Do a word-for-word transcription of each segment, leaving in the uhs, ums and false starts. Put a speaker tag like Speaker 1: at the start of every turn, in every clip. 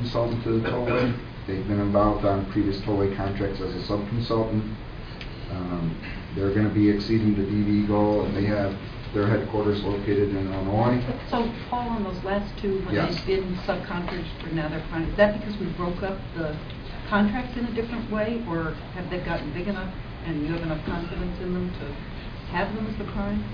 Speaker 1: consultant to the tollway. They've been involved on previous tollway contracts as a sub-consultant. Um, they're going to be exceeding the D B goal, and they have their headquarters located in Illinois.
Speaker 2: So, Paul, on those last two, when
Speaker 1: yes.
Speaker 2: they've been subcontractors for now they're prime, is that because we broke up the contracts in a different way, or have they gotten big enough and you have enough confidence in them to have them as the prime?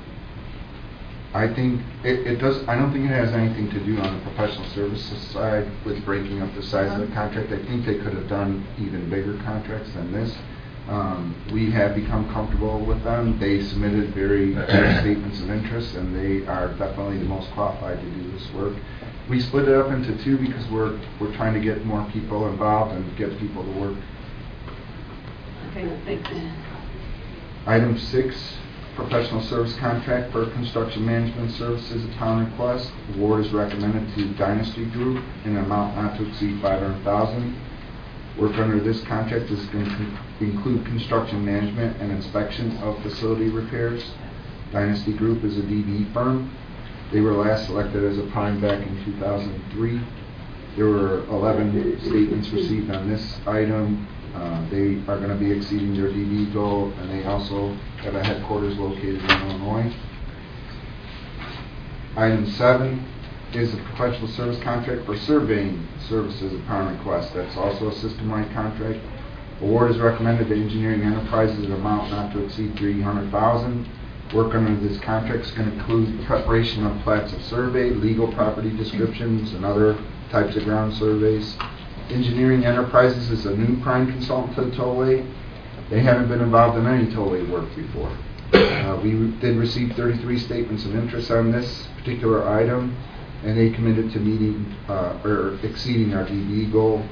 Speaker 1: I think it, it does. I don't think it has anything to do on the professional services side with breaking up the size uh-huh. of the contract. I think they could have done even bigger contracts than this. Um, we have become comfortable with them. They submitted very clear statements of interest, and they are definitely the most qualified to do this work. We split it up into two because we're we're trying to get more people involved and get people to work.
Speaker 2: Okay, thanks.
Speaker 1: Item six, professional service contract for construction management services upon request. Award is recommended to Dynasty Group in an amount not to exceed five hundred thousand dollars. Work under this contract is going to include construction management and inspection of facility repairs. Dynasty Group is a D B firm. They were last selected as a prime back in two thousand three. There were eleven statements received on this item. Uh, they are going to be exceeding their D B goal, and they also have a headquarters located in Illinois. Item seven is a professional service contract for surveying services upon request. That's also a system-wide contract. Award is recommended to Engineering Enterprises at an amount not to exceed three hundred thousand dollars. Work under this contract is going to include preparation of plats of survey, legal property descriptions, and other types of ground surveys. Engineering Enterprises is a new prime consultant to the tollway. They haven't been involved in any tollway work before. Uh, we did receive thirty-three statements of interest on this particular item, and they committed to meeting uh, or exceeding our D B goal.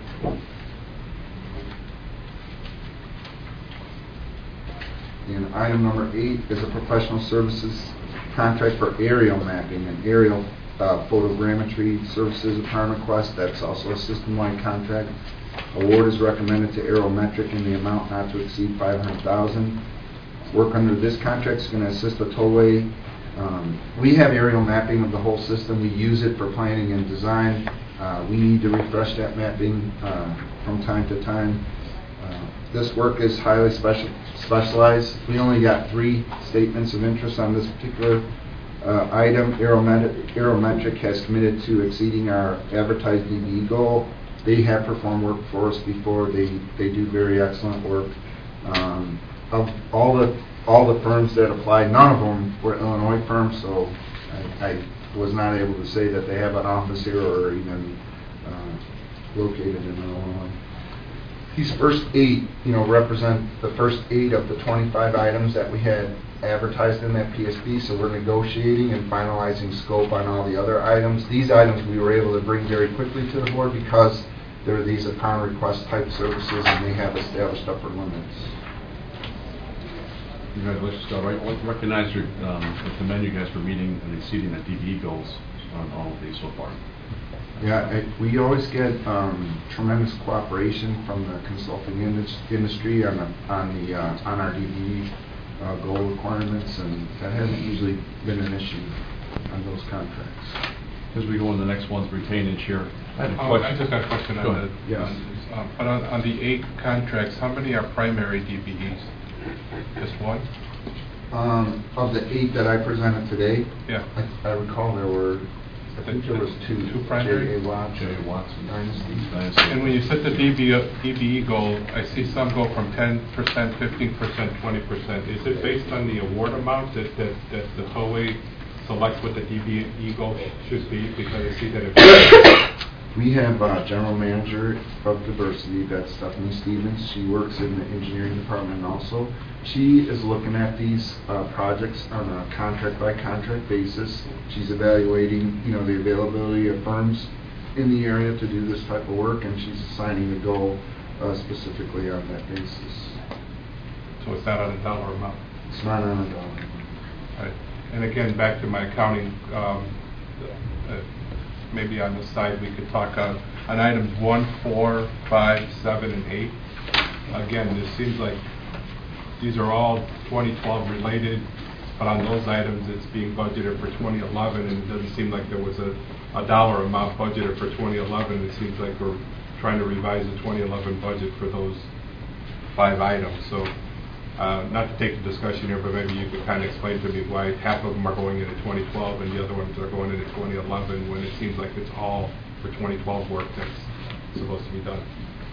Speaker 1: And item number eight is a professional services contract for aerial mapping and aerial uh, photogrammetry services upon request. That's also a system-wide contract. Award is recommended to Aerometric in the amount not to exceed five hundred thousand dollars. Work under this contract is going to assist the tollway. Um, we have aerial mapping of the whole system. We use it for planning and design. Uh, we need to refresh that mapping uh, from time to time. Uh, this work is highly special, specialized. We only got three statements of interest on this particular uh, item. Aerometric, Aerometric has committed to exceeding our advertised D B goal. They have performed work for us before. They they do very excellent work. Um, of all the all the firms that applied, none of them were Illinois firms, so I, I was not able to say that they have an office here or even uh, located in Illinois. These first eight, you know, represent the first eight of the twenty-five items that we had advertised in that P S B, so we're negotiating and finalizing scope on all the other items. These items we were able to bring very quickly to the board because they're these upon request type services and they have established upper limits.
Speaker 3: Congratulations, Scott. I recognize your, um, commend you guys for meeting and exceeding the D B E goals on all of these so far.
Speaker 1: Yeah, it, we always get um, tremendous cooperation from the consulting indus industry on the on the uh, on our D B E uh, goal requirements, and that hasn't usually been an issue on those contracts.
Speaker 3: As we go on the next ones, retainage here. I,
Speaker 4: oh, I just got a question
Speaker 3: go
Speaker 4: on
Speaker 3: ahead.
Speaker 4: the.
Speaker 1: Yes.
Speaker 4: On, um, but on, on the eight contracts, how many are primary D B Es? Just one?
Speaker 1: Um, of the eight that I presented today,
Speaker 4: yeah,
Speaker 1: I, I recall there were, I think there was two.
Speaker 4: Two primary?
Speaker 1: J A Watts,
Speaker 3: J A Watts and
Speaker 1: Dynasty.
Speaker 3: Dynasty.
Speaker 4: And when you set the D B E goal, I see some go from ten percent, fifteen percent, twenty percent. Is it based on the award amount that, that, that the tollway selects what the D B E goal should be? Because I see that it
Speaker 1: we have a general manager of diversity, that's Stephanie Stevens. She works in the engineering department also. She is looking at these uh, projects on a contract by contract basis. She's evaluating, you know, the availability of firms in the area to do this type of work, and she's assigning the goal uh, specifically on that basis.
Speaker 4: So it's not on a dollar amount?
Speaker 1: It's not on a dollar amount.
Speaker 4: Right. And again, back to my accounting, um, uh, maybe on the side we could talk on, on items one, four, five, seven, and eight. Again, this seems like these are all twenty twelve related, but on those items it's being budgeted for twenty eleven, and it doesn't seem like there was a a dollar amount budgeted for twenty eleven. It seems like we're trying to revise the twenty eleven budget for those five items. So, uh, not to take the discussion here, but maybe you could kind of explain to me why half of them are going into twenty twelve and the other ones are going into twenty eleven when it seems like it's all for twenty twelve work that's supposed to be done.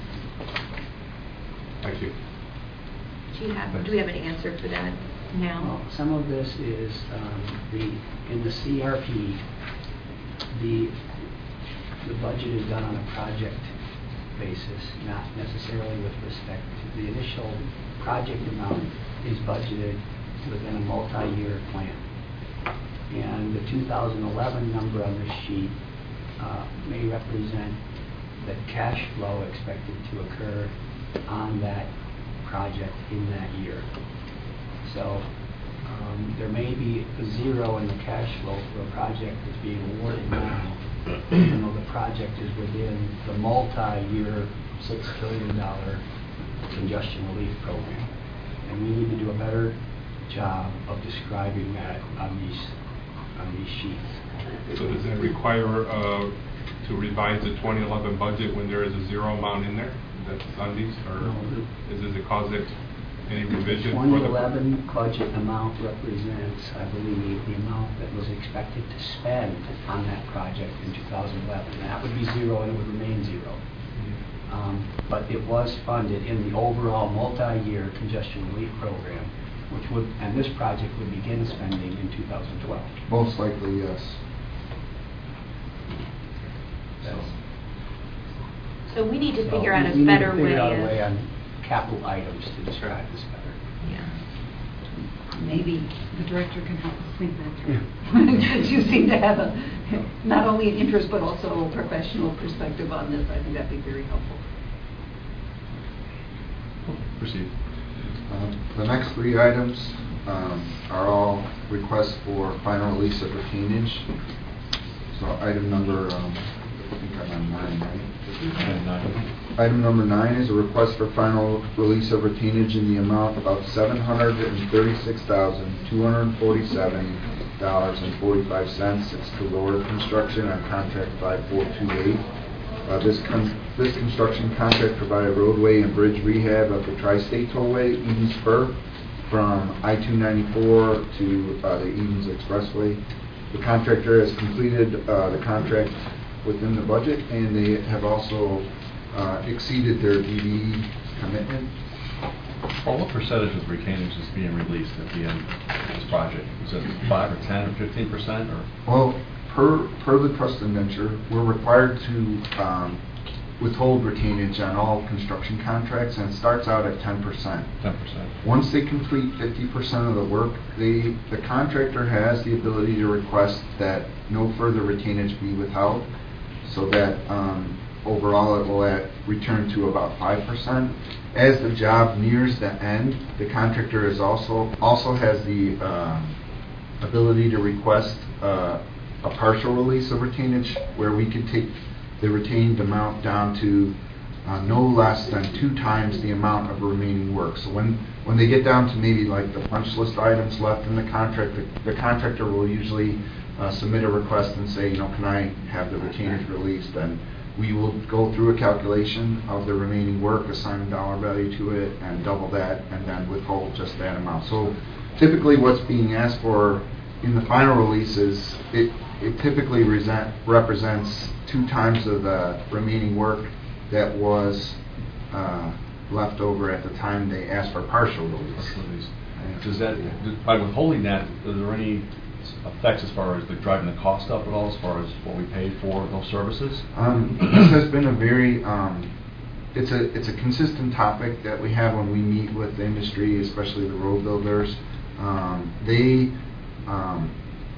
Speaker 4: Thank you.
Speaker 5: Do you have, do we have an answer for that now?
Speaker 6: Well, some of this is um, the in the C R P. The the budget is done on a project basis, not necessarily with respect to the initial project amount is budgeted within a multi-year plan. And the two thousand eleven number on this sheet uh, may represent the cash flow expected to occur on that project in that year. So um, there may be a zero in the cash flow for a project that's being awarded now, even though the project is within the multi-year six billion dollars congestion relief program. And we need to do a better job of describing that on these on these sheets.
Speaker 4: So does that require uh, to revise the twenty eleven budget when there is a zero amount in there that's on these, or
Speaker 6: No.
Speaker 4: is, does it cause it any revision?
Speaker 6: The
Speaker 4: for
Speaker 6: twenty
Speaker 4: the
Speaker 6: eleven budget amount represents, I believe, the amount that was expected to spend on that project in two thousand eleven. That would be zero and it would remain zero. Um, but it was funded in the overall multi-year congestion relief program, which would, and this project would begin spending in two thousand twelve.
Speaker 1: Most likely, yes.
Speaker 6: So,
Speaker 5: So we need to
Speaker 6: so
Speaker 5: figure out
Speaker 6: we-
Speaker 5: a
Speaker 6: we need to
Speaker 5: better
Speaker 6: figure
Speaker 5: way
Speaker 6: out a
Speaker 5: of...
Speaker 6: way on capital items to describe this better.
Speaker 5: Yeah.
Speaker 2: Maybe the director can help us think that through. Because you seem to have a, not only an interest, but also a professional perspective on this. I think that'd be very helpful.
Speaker 3: Proceed.
Speaker 1: Uh, The next three items um, are all requests for final release of retainage. So item number, um, I think I'm on nine, right?
Speaker 3: And nine.
Speaker 1: Item number nine is a request for final release of retainage in the amount of seven hundred thirty-six thousand, two hundred forty-seven dollars and forty-five cents. It's to Lower Construction on contract five four two eight. Uh, this, con this construction contract provided roadway and bridge rehab of the Tri-State Tollway, Eden Spur, from I two ninety-four to uh, the Edens Expressway. The contractor has completed uh, the contract within the budget, and they have also uh, exceeded their D D E commitment.
Speaker 3: Well, what percentage of retainage is being released at the end of this project? Is it five or ten or fifteen percent, or?
Speaker 1: Well, per per the trust indenture, we're required to um, withhold retainage on all construction contracts, and it starts out at ten percent.
Speaker 3: Ten percent.
Speaker 1: Once they complete fifty percent of the work, they, the contractor has the ability to request that no further retainage be withheld, so that um, overall it will at, return to about five percent. As the job nears the end, the contractor is also also has the uh, ability to request uh, a partial release of retainage, where we could take the retained amount down to uh, no less than two times the amount of remaining work. So when when they get down to maybe like the punch list items left in the contract, the, the contractor will usually uh, submit a request and say, you know, can I have the retainage released? And we will go through a calculation of the remaining work, assign a dollar value to it, and double that, and then withhold just that amount. So typically what's being asked for in the final release is it, it typically resent, represents two times of the remaining work that was uh, left over at the time they asked for partial release.
Speaker 3: Does that, by withholding that, are there any effects as far as the driving the cost up at all, as far as what we pay for those services?
Speaker 1: Um, this has been a very, um, it's a it's a consistent topic that we have when we meet with the industry, especially the road builders. Um, they um,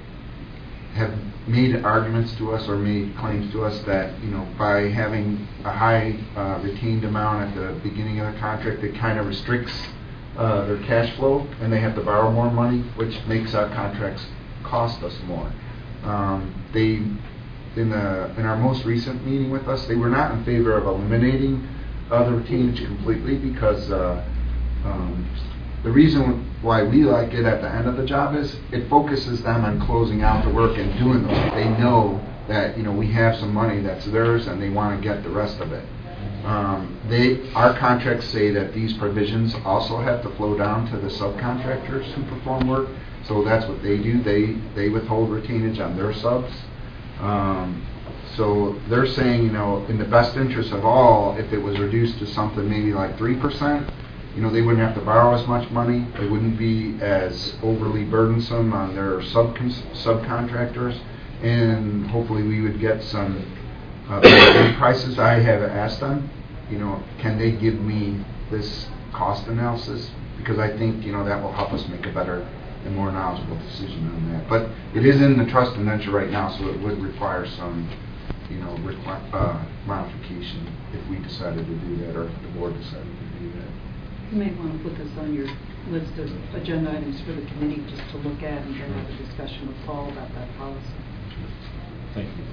Speaker 1: have made arguments to us or made claims to us that, you know, by having a high uh, retained amount at the beginning of the contract, it kind of restricts uh, their cash flow, and they have to borrow more money, which makes our contracts cost us more. Um, they, in the in our most recent meeting with us, they were not in favor of eliminating uh, the retainage completely, because uh, um, the reason why we like it at the end of the job is it focuses them on closing out the work and doing the work. They know that, you know, we have some money that's theirs and they want to get the rest of it. Um, they, our contracts say that these provisions also have to flow down to the subcontractors who perform work. So that's what they do. They they withhold retainage on their subs. Um, so they're saying, you know, in the best interest of all, if it was reduced to something maybe like three percent, you know, they wouldn't have to borrow as much money. It wouldn't be as overly burdensome on their sub subcontractors, and hopefully we would get some uh, better prices. I have asked them, you know, can they give me this cost analysis, because I think, you know, that will help us make a better and more knowledgeable decision on that. But it is in the trust indenture right now, so it would require some, you know, requ uh, modification if we decided to do that, or if the board decided to do that.
Speaker 2: You may want to put this on your list of agenda items for the committee just to look at and then have a discussion with Paul about that policy.
Speaker 3: Thank you.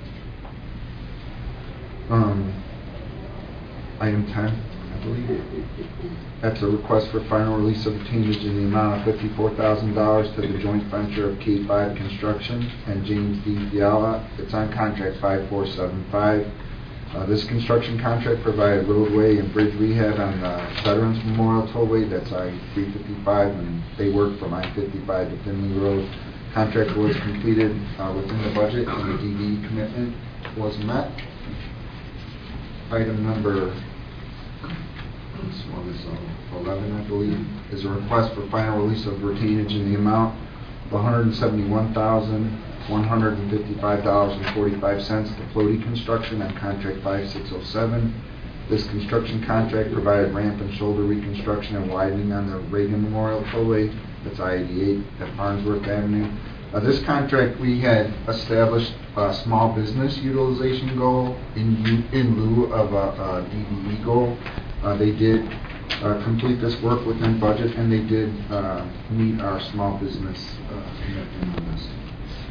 Speaker 1: Um, item ten, I believe. That's a request for final release of retainage in the amount of fifty-four thousand dollars to the joint venture of K five Construction and James D. Fiala. It's on contract five four seven five. Uh, this construction contract provided roadway and bridge rehab on the Veterans Memorial Tollway. That's I three fifty-five, and they work from I fifty-five to Finley Road. Contract was completed uh, within the budget, and the D D commitment was met. Item number this one is uh, eleven, I believe, is a request for final release of retainage in the amount of one hundred seventy-one thousand one hundred fifty-five dollars and forty-five cents to Floaty Construction on contract five six oh seven. This construction contract provided ramp and shoulder reconstruction and widening on the Reagan Memorial Tollway. That's I eighty-eight at Farnsworth Avenue. Uh, this contract, we had established a small business utilization goal in, in lieu of a, a D D E goal. Uh, they did uh, complete this work within budget, and they did uh, meet our small business uh, commitment on this.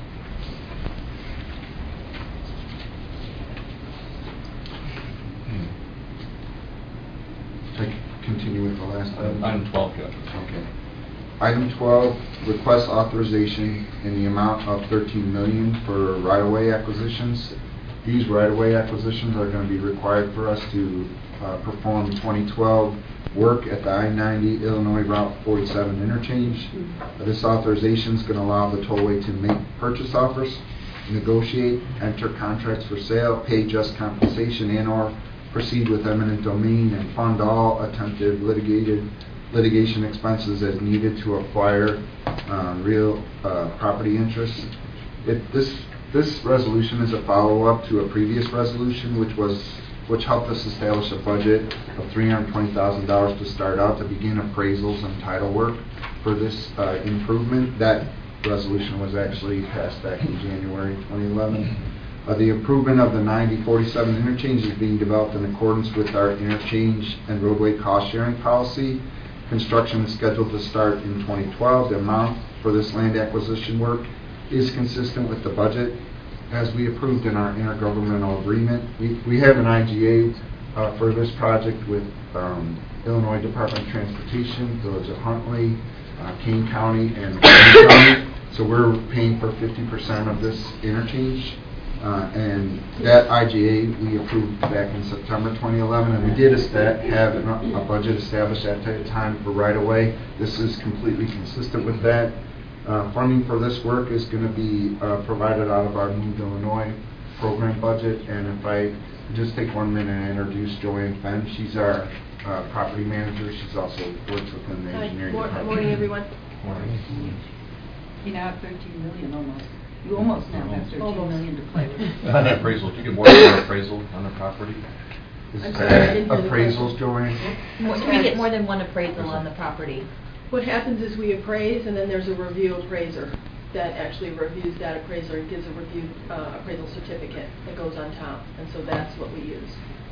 Speaker 1: Should I continue with the last item?
Speaker 3: Item twelve, Judge.
Speaker 1: Okay. Item twelve, request authorization in the amount of thirteen million dollars for right-of-way acquisitions. These right-of-way acquisitions are going to be required for us to uh, perform twenty twelve work at the I ninety Illinois Route forty-seven interchange. Uh, this authorization is going to allow the tollway to make purchase offers, negotiate, enter contracts for sale, pay just compensation, and or proceed with eminent domain, and fund all attempted litigated litigation expenses as needed to acquire um, real uh, property interests. It, this this resolution is a follow-up to a previous resolution, which was which helped us establish a budget of three hundred twenty thousand dollars to start out to begin appraisals and title work for this uh, improvement. That resolution was actually passed back in January twenty eleven. Uh, the improvement of the ninety forty-seven interchange is being developed in accordance with our interchange and roadway cost sharing policy. Construction is scheduled to start in twenty twelve. The amount for this land acquisition work is consistent with the budget as we approved in our intergovernmental agreement. We, we have an I G A uh, for this project with um, Illinois Department of Transportation, Village of Huntley, uh, Kane County, and Wayne County. So we're paying for fifty percent of this interchange. Uh, and that I G A we approved back in September twenty eleven, and we did esta- have an, a budget established at that time for right-of-way. This is completely consistent with that. Uh, funding for this work is going to be uh, provided out of our Move Illinois program budget. And if I just take one minute and introduce Joanne Fenn, she's our uh, property manager. She's also works within the
Speaker 7: Hi.
Speaker 5: Good
Speaker 1: engineering
Speaker 7: Mor-
Speaker 1: department.
Speaker 7: morning, everyone.
Speaker 3: Morning.
Speaker 2: You now have thirteen million almost. You almost now have thirteen
Speaker 7: Almost.
Speaker 2: million to play with.
Speaker 3: On the appraisal, do you get more than one appraisal on the property?
Speaker 1: Is
Speaker 7: I'm
Speaker 1: that
Speaker 7: sorry, I didn't hear the
Speaker 1: appraisals, Joanne?
Speaker 5: More- We get more than one appraisal on the property.
Speaker 7: What happens is we appraise, and then there's a review appraiser that actually reviews that appraiser and gives a review uh, appraisal certificate that goes on top, and so that's what we use.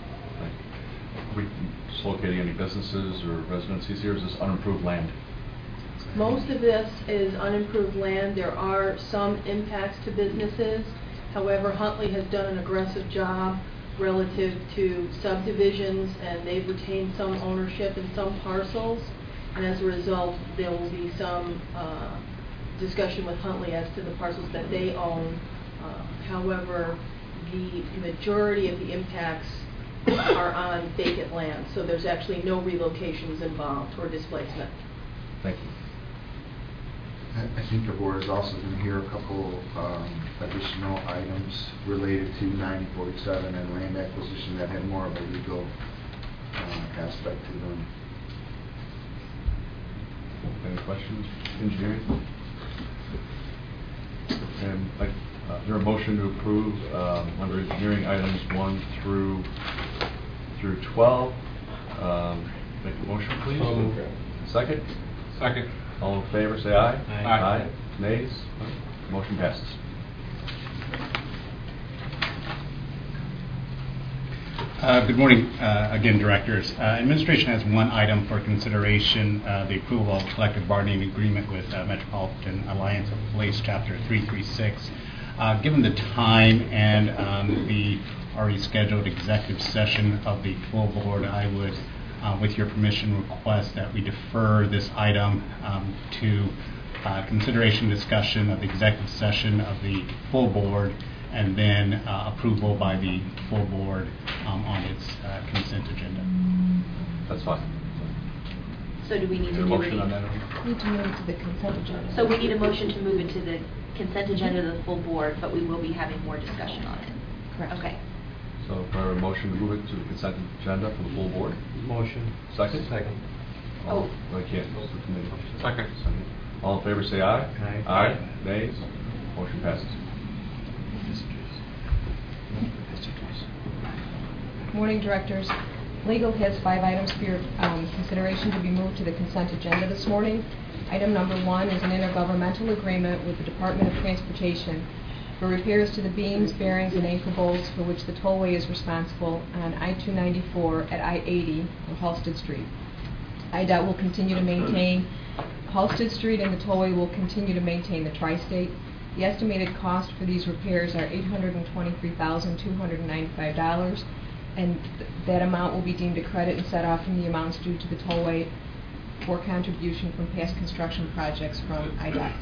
Speaker 3: Are we dislocating any businesses or residencies here? Is this unimproved land?
Speaker 7: Most of this is unimproved land. There are some impacts to businesses. However, Huntley has done an aggressive job relative to subdivisions, and they've retained some ownership in some parcels. And as a result, there will be some uh, discussion with Huntley as to the parcels that they own. Uh, however, the majority of the impacts are on vacant land, so there's actually no relocations involved or displacement.
Speaker 3: Thank you.
Speaker 1: I I think the board is also going to hear a couple um, additional items related to ninety forty-seven and land acquisition that had more of a legal uh, aspect to them.
Speaker 3: Any questions? Engineering? And like, uh, is there a motion to approve um, under engineering items one through through twelve? Um, make a motion, please.
Speaker 4: So moved.
Speaker 3: Second.
Speaker 4: Second.
Speaker 3: All in favor, say aye.
Speaker 4: Aye.
Speaker 3: Aye. Nays? Motion passes.
Speaker 8: Uh, Good morning, uh, again, Directors. Uh, Administration has one item for consideration, uh, the approval of collective bargaining agreement with uh, Metropolitan Alliance of Police, Chapter three thirty-six. Uh, Given the time and um, the already scheduled executive session of the full board, I would, uh, with your permission, request that we defer this item um, to uh, consideration discussion of the executive session of the full board, and then uh, approval by the full board um, on its uh, consent agenda.
Speaker 3: That's fine.
Speaker 5: So do we need
Speaker 3: Is
Speaker 5: to
Speaker 3: there a
Speaker 5: do
Speaker 3: motion on
Speaker 5: any?
Speaker 3: that?
Speaker 7: Need to move to the consent agenda.
Speaker 5: So we need a motion to move it to the consent agenda to the full board, but we will be having more discussion on it.
Speaker 7: Correct.
Speaker 5: Okay.
Speaker 3: So for a motion to move it to the consent agenda for the full board?
Speaker 6: Motion.
Speaker 3: Second?
Speaker 6: Second.
Speaker 3: All, I can't. Go to committee.
Speaker 4: Second.
Speaker 3: All in favor, say aye.
Speaker 6: Aye.
Speaker 3: Aye. Nays? Motion passes.
Speaker 9: Morning, Directors. Legal has five items for your um, consideration to be moved to the consent agenda this morning. Item number one is an intergovernmental agreement with the Department of Transportation for repairs to the beams, bearings, and anchor bolts for which the tollway is responsible on I two ninety-four at I eighty or Halsted Street. I D O T will continue to maintain Halsted Street, and the tollway will continue to maintain the tri-state. The estimated cost for these repairs are eight hundred twenty-three thousand two hundred ninety-five dollars, and th- that amount will be deemed a credit and set off from the amounts due to the tollway for contribution from past construction projects from I D O T.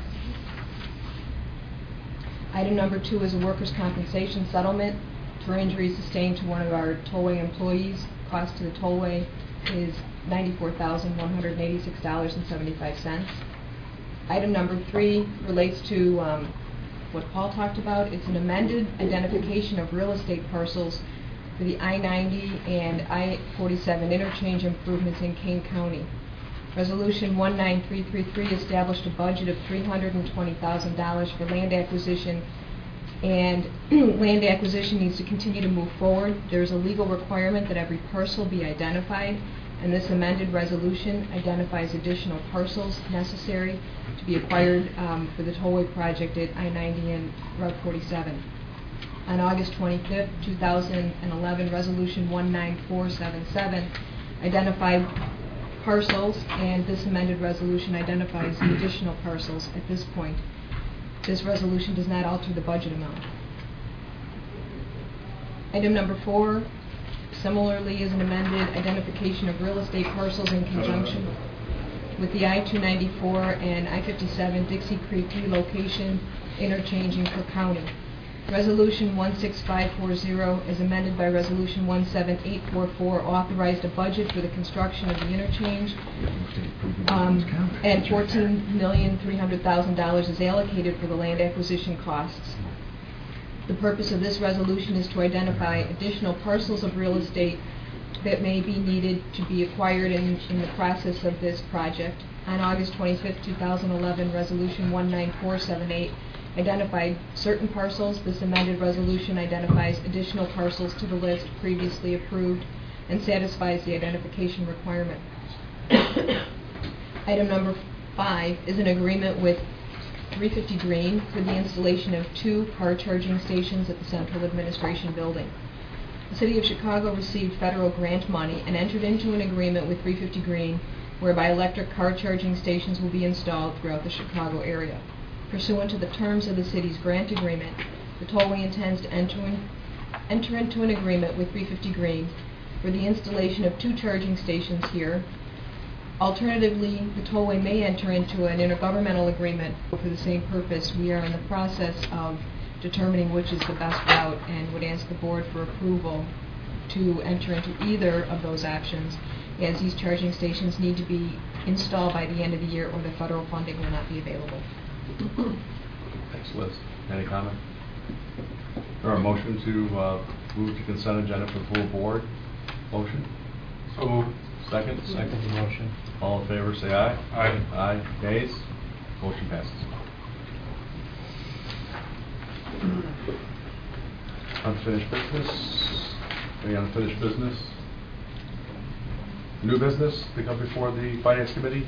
Speaker 9: Item number two is a workers' compensation settlement for injuries sustained to one of our tollway employees. Cost to the tollway is ninety-four thousand one hundred eighty-six dollars and seventy-five cents. Item number three relates to um, what Paul talked about. It's an amended identification of real estate parcels for the I ninety and I forty-seven interchange improvements in Kane County. Resolution one nine three three three established a budget of three hundred twenty thousand dollars for land acquisition, and land acquisition needs to continue to move forward. There's a legal requirement that every parcel be identified, and this amended resolution identifies additional parcels necessary to be acquired um, for the tollway project at I ninety and Route forty-seven. On August twenty-fifth, two thousand eleven, Resolution one nine four seven seven identified parcels, and this amended resolution identifies the additional parcels at this point. This resolution does not alter the budget amount. Item number four, similarly, is an amended identification of real estate parcels in conjunction with the I two ninety-four and I fifty-seven Dixie Creek relocation interchange in Cook County. Resolution one six five four zero, as amended by Resolution one seven eight four four, authorized a budget for the construction of the interchange, um, and fourteen million three hundred thousand dollars is allocated for the land acquisition costs. The purpose of this resolution is to identify additional parcels of real estate that may be needed to be acquired in, in the process of this project. On August twenty-fifth, two thousand eleven, Resolution one nine four seven eight identified certain parcels. This amended resolution identifies additional parcels to the list previously approved and satisfies the identification requirement. Item number five is an agreement with three fifty Green for the installation of two car charging stations at the Central Administration Building. The City of Chicago received federal grant money and entered into an agreement with three fifty Green whereby electric car charging stations will be installed throughout the Chicago area. Pursuant to the terms of the city's grant agreement, the tollway intends to enter, in, enter into an agreement with three fifty Green for the installation of two charging stations here. Alternatively, the tollway may enter into an intergovernmental agreement for the same purpose. We are in the process of determining which is the best route, and would ask the board for approval to enter into either of those options, as these charging stations need to be installed by the end of the year or the federal funding will not be available.
Speaker 3: Thanks, Liz. Any comment? Or a motion to uh, move to consent agenda for the full board? Motion?
Speaker 4: So moved.
Speaker 3: Second?
Speaker 6: Second the motion.
Speaker 3: All in favor, say aye.
Speaker 4: Aye.
Speaker 3: Aye. Nays? Motion passes. Unfinished business? Any unfinished business? New business to come before the Finance Committee?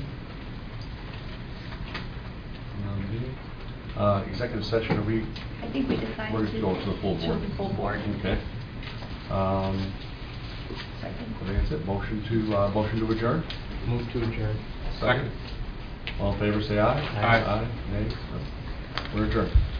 Speaker 3: None. Uh, executive session, are we?
Speaker 5: I think we decided
Speaker 3: We're
Speaker 5: to.
Speaker 3: going to the full board.
Speaker 5: To the full board.
Speaker 3: Okay. Um,
Speaker 5: Second.
Speaker 3: I think that's it. Motion to, uh, motion to adjourn?
Speaker 6: Move to adjourn.
Speaker 4: Second.
Speaker 3: All in favor, say aye.
Speaker 4: Aye.
Speaker 3: Aye. Nays? We're adjourned.